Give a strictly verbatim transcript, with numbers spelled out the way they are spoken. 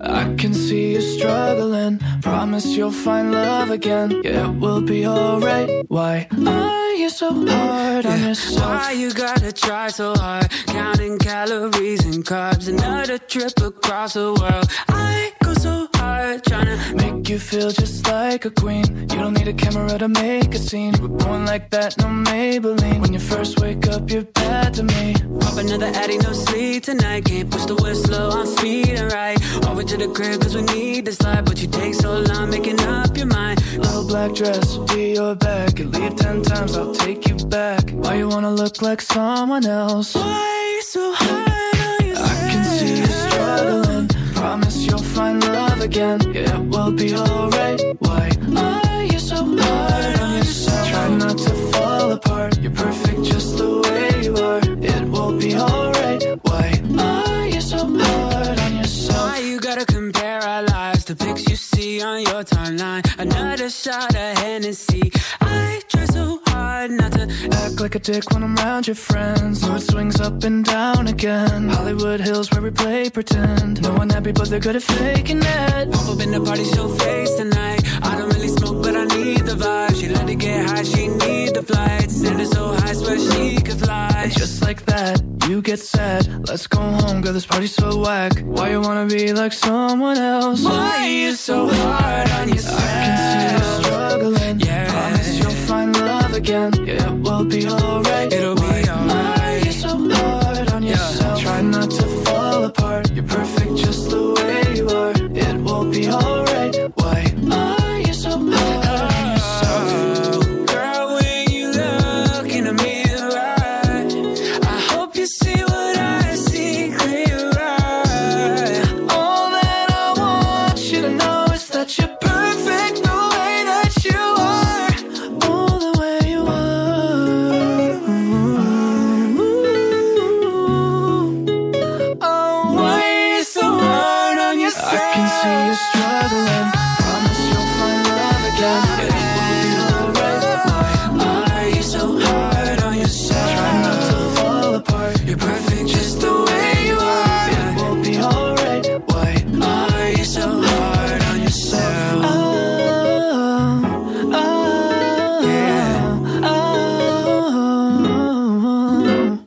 I can see you struggling. Promise you'll find love again. Yeah, it will be alright. Why are you so hard on yourself? Why you gotta try so hard? Counting calories and carbs. Another trip across the world. I go so hard trying to make you feel just like a queen. You don't need a camera to make a scene. We're born like that, no Maybelline. When you first wake up, you're bad to me. Pop another Addy, no sleep tonight. Can't push the whistle on speed and right. Over to the crib cause we need this life. But you take so long making up your mind. Little black dress, be your bag. You leave ten times, I'll take you back. Why you wanna look like someone else? Why you so hard on yourself? I can see you struggling. Promise you'll find love again. Yeah, it will be alright. Why are you so hard on yourself? Try not to fall apart. You're perfect just the way you are. It will be alright. Why are you so hard on yourself? Why you gotta compare our lives to pics you see on your timeline? Another shot of Hennessy. I try so hard not to act like a dick when I'm around your friends. Mood swings up and down again. Hollywood Hills where we play pretend. No one happy but they're good at faking it. Pop up in the party, show face tonight. I don't really smoke but I need the vibe. She let it get high, she need the flights. Send her so high, swear she could fly. And just like that, you get sad. Let's go home, girl, this party's so whack. Why you wanna be like someone else? Why are you so hard on yourself? I can see you struggling. Yeah. Promise you'll find love again. Yeah, it will be alright. It'll be alright. Why are you so hard on yourself? Yeah. Try not to fall apart. You're perfect